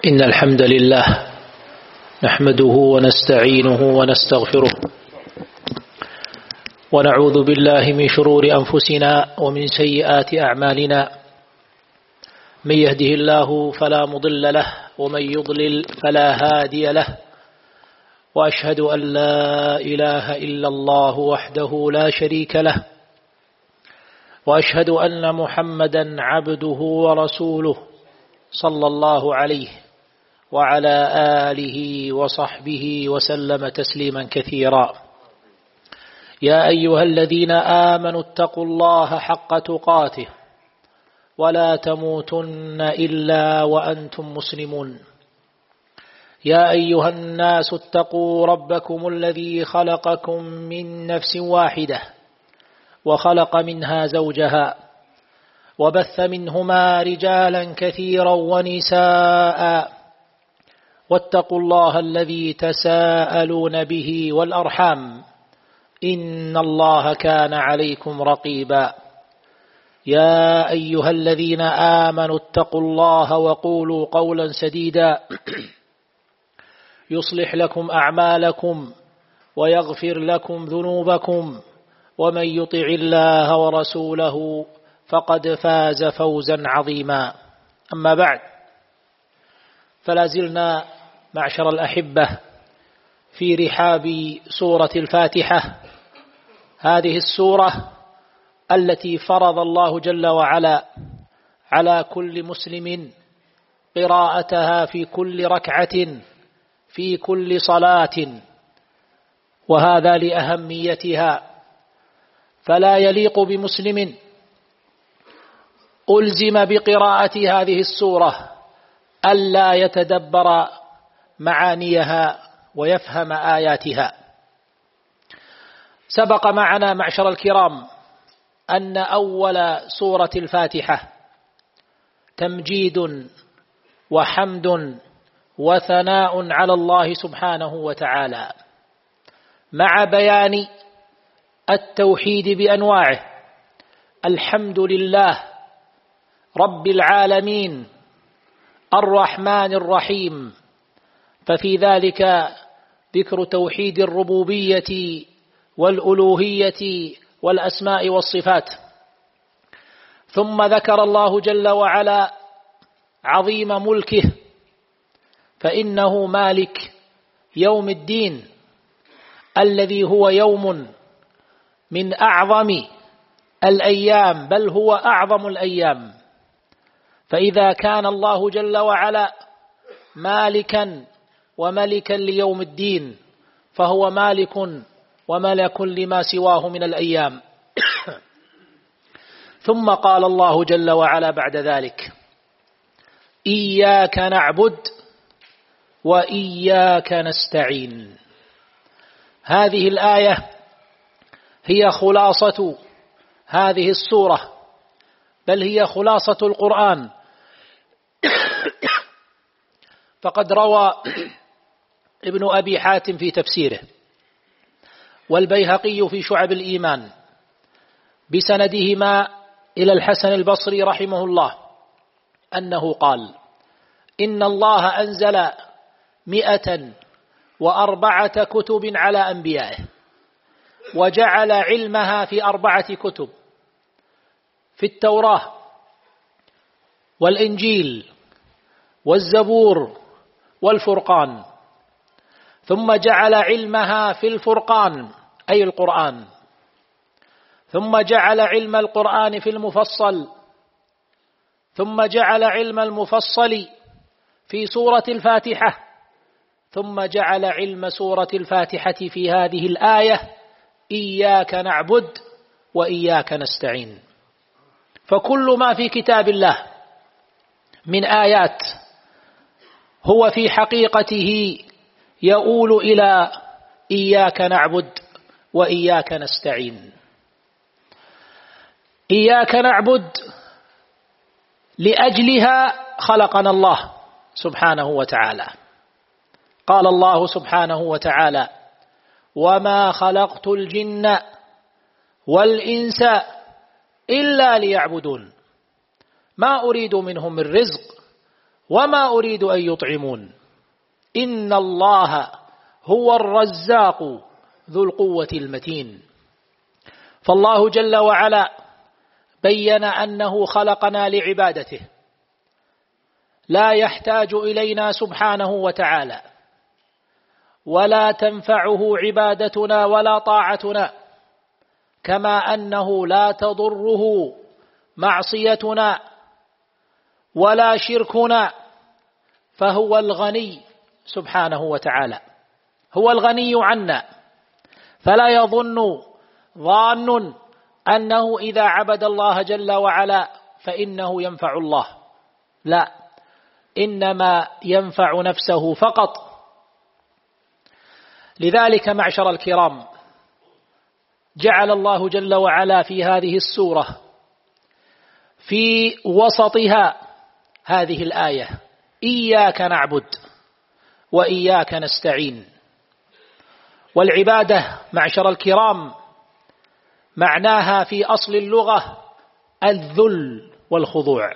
إن الحمد لله نحمده ونستعينه ونستغفره ونعوذ بالله من شرور أنفسنا ومن سيئات أعمالنا. من يهده الله فلا مضل له ومن يضلل فلا هادي له، وأشهد أن لا إله إلا الله وحده لا شريك له، وأشهد أن محمدا عبده ورسوله صلى الله عليه وعلى آله وصحبه وسلم تسليما كثيرا. يا أيها الذين آمنوا اتقوا الله حق تقاته ولا تموتن إلا وأنتم مسلمون. يا أيها الناس اتقوا ربكم الذي خلقكم من نفس واحدة وخلق منها زوجها وبث منهما رجالا كثيرا ونساء، واتقوا الله الذي تساءلون به والأرحام إن الله كان عليكم رقيبا. يا أيها الذين آمنوا اتقوا الله وقولوا قولا سديدا يصلح لكم أعمالكم ويغفر لكم ذنوبكم، ومن يطع الله ورسوله فقد فاز فوزا عظيما. أما بعد، فلا زلنا معشر الأحبة في رحاب سورة الفاتحة، هذه السورة التي فرض الله جل وعلا على كل مسلم قراءتها في كل ركعة في كل صلاة، وهذا لأهميتها. فلا يليق بمسلم ألزم بقراءة هذه السورة ألا يتدبر معانيها ويفهم آياتها. سبق معنا معشر الكرام أن أول سورة الفاتحة تمجيد وحمد وثناء على الله سبحانه وتعالى، مع بيان التوحيد بأنواعه. الحمد لله رب العالمين الرحمن الرحيم، ففي ذلك ذكر توحيد الربوبية والألوهية والأسماء والصفات. ثم ذكر الله جل وعلا عظيم ملكه، فإنه مالك يوم الدين الذي هو يوم من أعظم الأيام، بل هو أعظم الأيام. فإذا كان الله جل وعلا مالكا وملكا ليوم الدين، فهو مالك وملك لما سواه من الأيام. ثم قال الله جل وعلا بعد ذلك: إياك نعبد وإياك نستعين. هذه الآية هي خلاصة هذه السورة، بل هي خلاصة القرآن. فقد روى ابن أبي حاتم في تفسيره، والبيهقي في شعب الإيمان، بسندهما إلى الحسن البصري رحمه الله أنه قال: إن الله أنزل 104 كتب على أنبيائه، وجعل علمها في 4 كتب، في التوراة والإنجيل والزبور والفرقان. ثم جعل علمها في الفرقان أي القرآن. ثم جعل علم القرآن في المفصل. ثم جعل علم المفصل في سورة الفاتحة. ثم جعل علم سورة الفاتحة في هذه الآية: إياك نعبد وإياك نستعين. فكل ما في كتاب الله من آيات هو في حقيقته يؤول إلى إياك نعبد وإياك نستعين. إياك نعبد لأجلها خلقنا الله سبحانه وتعالى. قال الله سبحانه وتعالى: وما خلقت الجن والإنس إلا ليعبدون ما أريد منهم من رزق وما أريد أن يطعمون إن الله هو الرزاق ذو القوة المتين. فالله جل وعلا بين أنه خلقنا لعبادته، لا يحتاج إلينا سبحانه وتعالى، ولا تنفعه عبادتنا ولا طاعتنا، كما أنه لا تضره معصيتنا ولا شركنا، فهو الغني سبحانه وتعالى، هو الغني عنا. فلا يظن ظان أنه إذا عبد الله جل وعلا فإنه ينفع الله، لا، إنما ينفع نفسه فقط. لذلك معشر الكرام، جعل الله جل وعلا في هذه السورة في وسطها هذه الآية: إياك نعبد وإياك نستعين. والعبادة معشر الكرام معناها في أصل اللغة الذل والخضوع،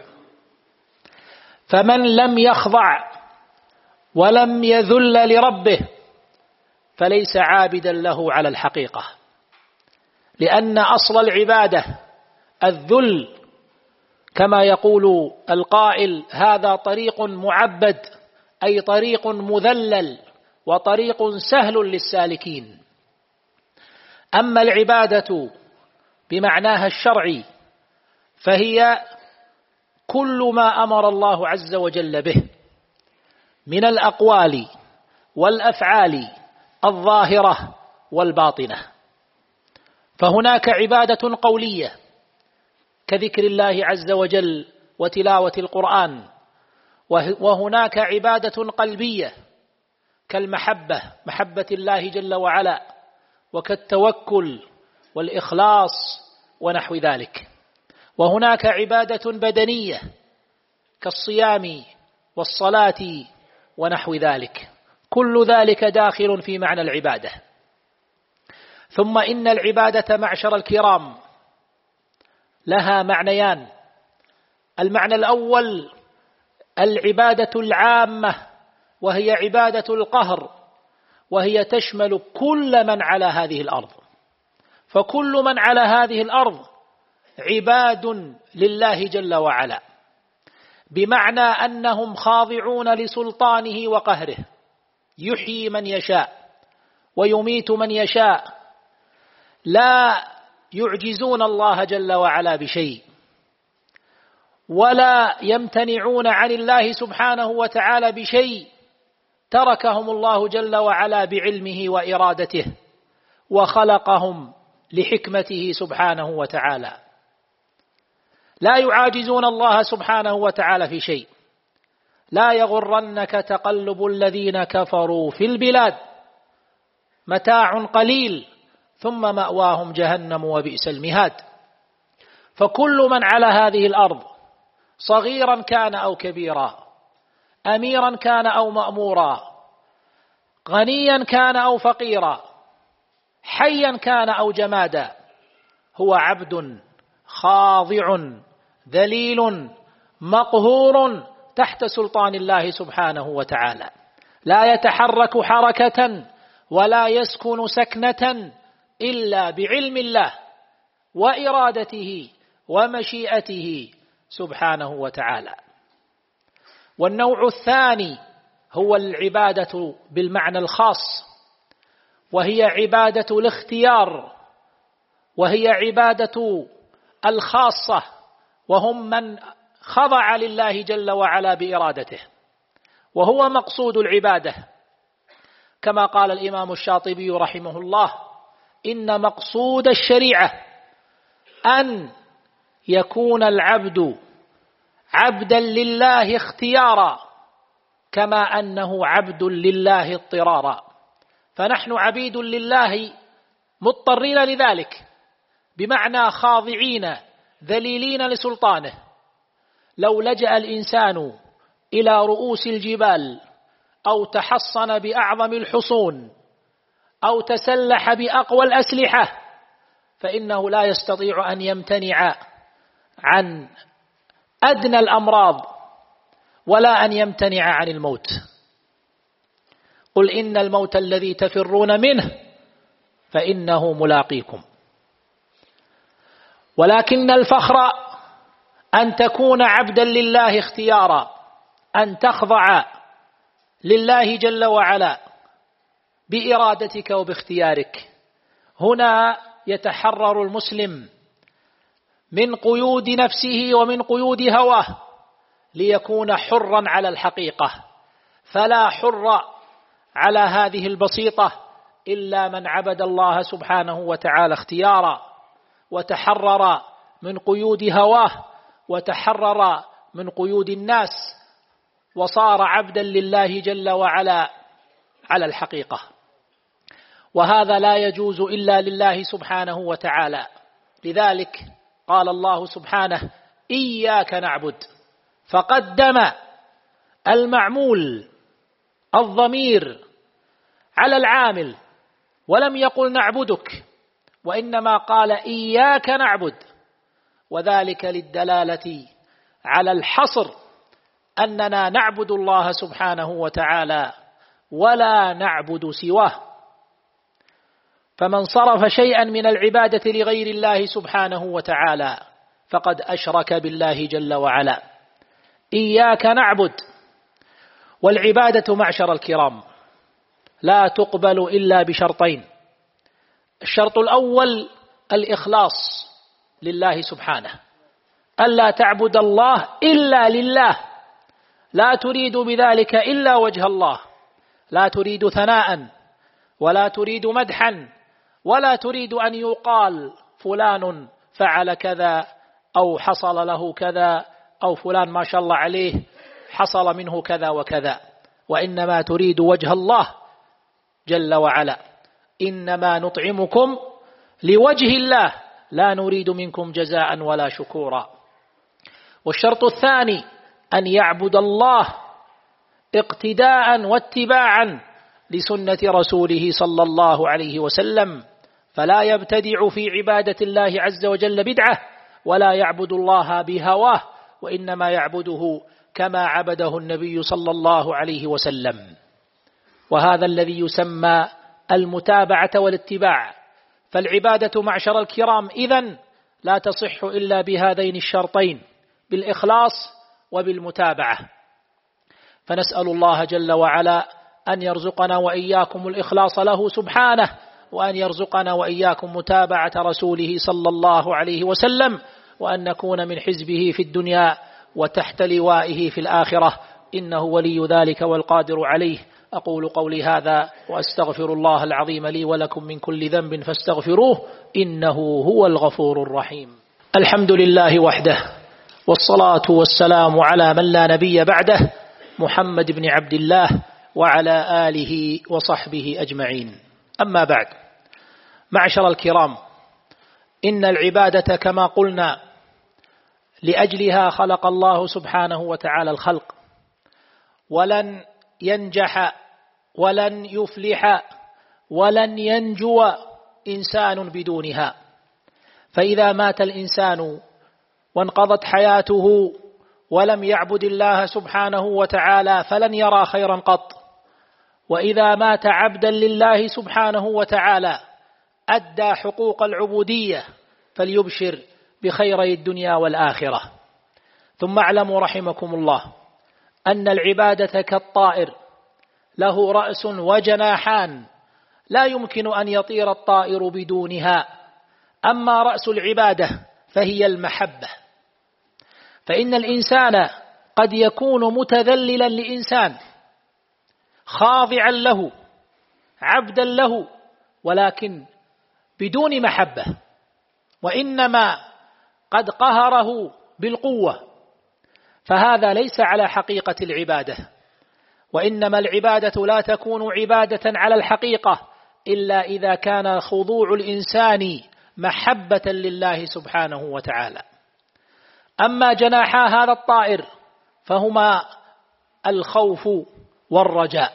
فمن لم يخضع ولم يذل لربه فليس عابدا له على الحقيقة، لأن أصل العبادة الذل، كما يقول القائل: هذا طريق معبد، أي طريق مذلل وطريق سهل للسالكين. أما العبادة بمعناها الشرعي فهي كل ما أمر الله عز وجل به من الأقوال والأفعال الظاهرة والباطنة. فهناك عبادة قولية كذكر الله عز وجل وتلاوة القرآن، وهناك عبادة قلبية كالمحبة، محبة الله جل وعلا، وكالتوكل والإخلاص ونحو ذلك. وهناك عبادة بدنية كالصيام والصلاة ونحو ذلك، كل ذلك داخل في معنى العبادة. ثم إن العبادة معشر الكرام لها معنيان: المعنى الأول العبادة العامة، وهي عبادة القهر، وهي تشمل كل من على هذه الأرض، فكل من على هذه الأرض عباد لله جل وعلا، بمعنى أنهم خاضعون لسلطانه وقهره، يحيي من يشاء ويميت من يشاء، لا يعجزون الله جل وعلا بشيء، ولا يمتنعون عن الله سبحانه وتعالى بشيء تركهم الله جل وعلا بعلمه وإرادته، وخلقهم لحكمته سبحانه وتعالى. لا يعاجزون الله سبحانه وتعالى في شيء. لا يغرنك تقلب الذين كفروا في البلاد، متاع قليل ثم مأواهم جهنم وبئس المهاد. فكل من على هذه الأرض، صغيرا كان أو كبيرا، أميرا كان أو مأمورا، غنيا كان أو فقيرا، حيا كان أو جمادا، هو عبد خاضع ذليل مقهور تحت سلطان الله سبحانه وتعالى، لا يتحرك حركة ولا يسكن سكنة إلا بعلم الله وإرادته ومشيئته سبحانه وتعالى. والنوع الثاني هو العبادة بالمعنى الخاص، وهي عبادة الاختيار، وهي عبادة الخاصة، وهم من خضع لله جل وعلا بإرادته، وهو مقصود العبادة، كما قال الإمام الشاطبي رحمه الله: إن مقصود الشريعة أن يكون العبد عبدا لله اختيارا، كما أنه عبد لله اضطرارا. فنحن عبيد لله مضطرين لذلك، بمعنى خاضعين ذليلين لسلطانه. لو لجأ الإنسان إلى رؤوس الجبال، أو تحصن بأعظم الحصون، أو تسلح بأقوى الأسلحة، فإنه لا يستطيع أن يمتنع عن أدنى الأمراض ولا أن يمتنع عن الموت. قل إن الموت الذي تفرون منه فإنه ملاقيكم. ولكن الفخر أن تكون عبدا لله اختيارا، أن تخضع لله جل وعلا بإرادتك وباختيارك. هنا يتحرر المسلم من قيود نفسه ومن قيود هواه ليكون حرا على الحقيقة. فلا حر على هذه البسيطة إلا من عبد الله سبحانه وتعالى اختيارا، وتحرر من قيود هواه، وتحرر من قيود الناس، وصار عبدا لله جل وعلا على الحقيقة. وهذا لا يجوز إلا لله سبحانه وتعالى. لذلك قال الله سبحانه: إياك نعبد، فقدم المعمول الضمير على العامل، ولم يقل نعبدك، وإنما قال إياك نعبد، وذلك للدلالة على الحصر أننا نعبد الله سبحانه وتعالى ولا نعبد سواه. فمن صرف شيئا من العبادة لغير الله سبحانه وتعالى فقد أشرك بالله جل وعلا. إياك نعبد. والعبادة معشر الكرام لا تقبل إلا بشرطين. الشرط الأول الإخلاص لله سبحانه، ألا تعبد الله إلا لله، لا تريد بذلك إلا وجه الله، لا تريد ثناء ولا تريد مدحا ولا تريد أن يقال فلان فعل كذا أو حصل له كذا أو فلان ما شاء الله عليه حصل منه كذا وكذا، وإنما تريد وجه الله جل وعلا. إنما نطعمكم لوجه الله لا نريد منكم جزاء ولا شكورا. والشرط الثاني أن يعبد الله اقتداء واتباعا لسنة رسوله صلى الله عليه وسلم، فلا يبتدع في عبادة الله عز وجل بدعة، ولا يعبد الله بهواه، وإنما يعبده كما عبده النبي صلى الله عليه وسلم. وهذا الذي يسمى المتابعة والاتباع. فالعبادة معشر الكرام إذن لا تصح إلا بهذين الشرطين، بالإخلاص وبالمتابعة. فنسأل الله جل وعلا أن يرزقنا وإياكم الإخلاص له سبحانه، وأن يرزقنا وإياكم متابعة رسوله صلى الله عليه وسلم، وأن نكون من حزبه في الدنيا وتحت لوائه في الآخرة، إنه ولي ذلك والقادر عليه. أقول قولي هذا وأستغفر الله العظيم لي ولكم من كل ذنب فاستغفروه إنه هو الغفور الرحيم. الحمد لله وحده، والصلاة والسلام على من لا نبي بعده، محمد بن عبد الله وعلى آله وصحبه أجمعين. أما بعد، معشر الكرام، إن العبادة كما قلنا لأجلها خلق الله سبحانه وتعالى الخلق، ولن ينجح ولن يفلح ولن ينجو إنسان بدونها. فإذا مات الإنسان وانقضت حياته ولم يعبد الله سبحانه وتعالى فلن يرى خيرا قط. وإذا مات عبدا لله سبحانه وتعالى أدى حقوق العبودية فليبشر بخيري الدنيا والآخرة. ثم اعلموا رحمكم الله أن العبادة كالطائر له رأس وجناحان، لا يمكن أن يطير الطائر بدونها. أما رأس العبادة فهي المحبة، فإن الإنسان قد يكون متذللا لإنسان خاضعا له عبدا له، ولكن بدون محبة، وإنما قد قهره بالقوة، فهذا ليس على حقيقة العبادة. وإنما العبادة لا تكون عبادة على الحقيقة إلا إذا كان خضوع الإنسان محبة لله سبحانه وتعالى. أما جناحا هذا الطائر فهما الخوف والرجاء،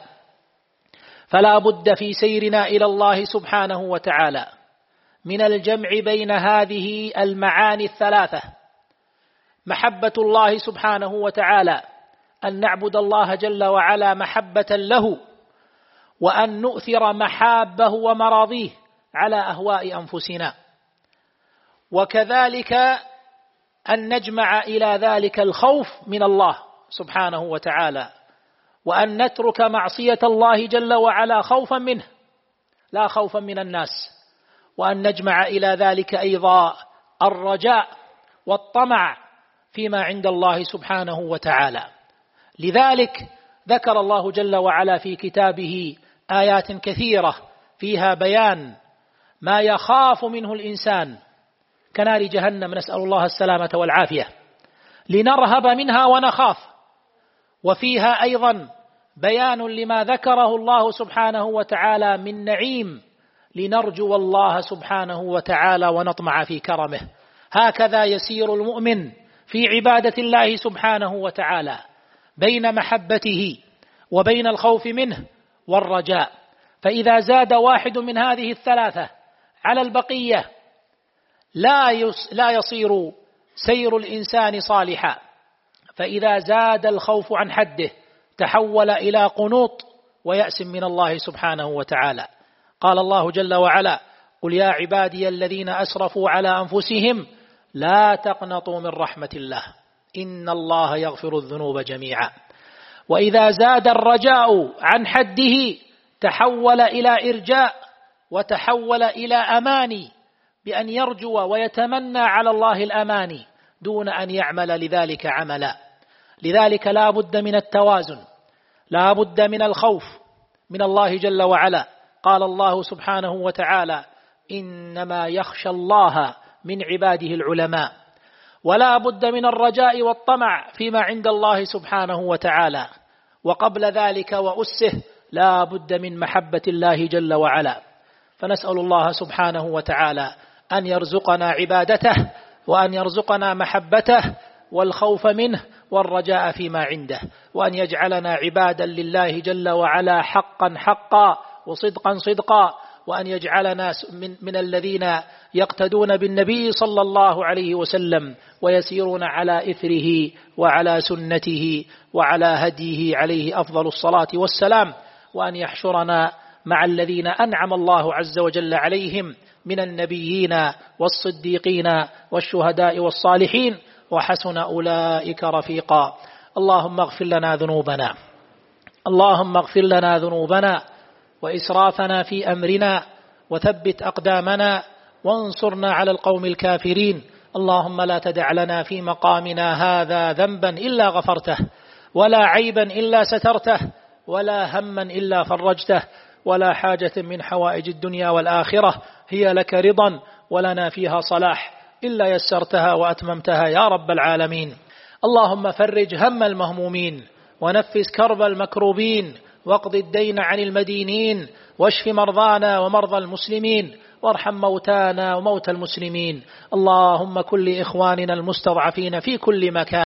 فلا بد في سيرنا إلى الله سبحانه وتعالى من الجمع بين هذه المعاني الثلاثة: محبة الله سبحانه وتعالى أن نعبد الله جل وعلا محبة له، وأن نؤثر محابه ومراضيه على أهواء أنفسنا، وكذلك أن نجمع إلى ذلك الخوف من الله سبحانه وتعالى، وأن نترك معصية الله جل وعلا خوفا منه لا خوفا من الناس، وأن نجمع إلى ذلك أيضا الرجاء والطمع فيما عند الله سبحانه وتعالى. لذلك ذكر الله جل وعلا في كتابه آيات كثيرة فيها بيان ما يخاف منه الإنسان كنار جهنم، نسأل الله السلامة والعافية، لنرهب منها ونخاف. وفيها أيضا بيان لما ذكره الله سبحانه وتعالى من نعيم، لنرجو الله سبحانه وتعالى ونطمع في كرمه. هكذا يسير المؤمن في عبادة الله سبحانه وتعالى بين محبته وبين الخوف منه والرجاء. فإذا زاد واحد من هذه الثلاثة على البقية لا يصير سير الإنسان صالحا. فإذا زاد الخوف عن حده تحول إلى قنوط ويأس من الله سبحانه وتعالى. قال الله جل وعلا: قل يا عبادي الذين أسرفوا على أنفسهم لا تقنطوا من رحمة الله إن الله يغفر الذنوب جميعا. وإذا زاد الرجاء عن حده تحول إلى إرجاء، وتحول إلى أماني، بأن يرجو ويتمنى على الله الأماني دون أن يعمل لذلك عملا. لذلك لا بد من التوازن، لا بد من الخوف من الله جل وعلا. قال الله سبحانه وتعالى: إنما يخشى الله من عباده العلماء. ولا بد من الرجاء والطمع فيما عند الله سبحانه وتعالى. وقبل ذلك وأسه لا بد من محبة الله جل وعلا. فنسأل الله سبحانه وتعالى أن يرزقنا عبادته، وأن يرزقنا محبته والخوف منه والرجاء فيما عنده، وأن يجعلنا عبادا لله جل وعلا حقا حقا وصدقا صدقا، وأن يجعلنا من الذين يقتدون بالنبي صلى الله عليه وسلم ويسيرون على إثره وعلى سنته وعلى هديه عليه أفضل الصلاة والسلام، وأن يحشرنا مع الذين أنعم الله عز وجل عليهم من النبيين والصديقين والشهداء والصالحين، وحسن أولئك رفيقا. اللهم اغفر لنا ذنوبنا، اللهم اغفر لنا ذنوبنا وإسرافنا في أمرنا، وثبت أقدامنا وانصرنا على القوم الكافرين. اللهم لا تدع لنا في مقامنا هذا ذنبا إلا غفرته، ولا عيبا إلا سترته، ولا هما إلا فرجته، ولا حاجة من حوائج الدنيا والآخرة هي لك رضا ولنا فيها صلاح إلا يسرتها وأتممتها يا رب العالمين. اللهم فرج هم المهمومين، ونفس كرب المكروبين، واقض الدين عن المدينين، واشف مرضانا ومرضى المسلمين، وارحم موتانا وموتى المسلمين. اللهم كن لإخواننا المستضعفين في كل مكان